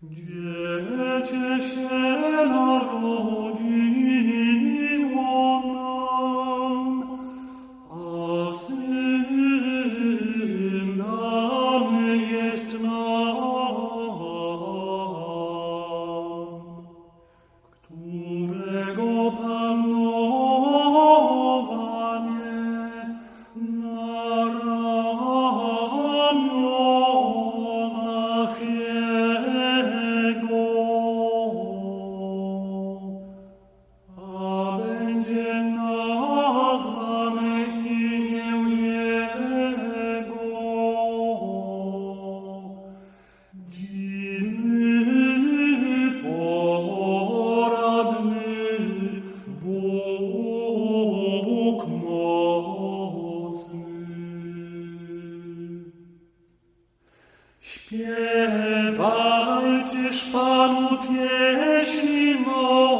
Dziecię się narodziło nam, a Syn dany jest nam, którego panowanie na ramionach Jego, a będzie nazwane imię Jego. Dziwny, poradny, Bóg mocny. Śpiewajcież Panu pieśni nowe,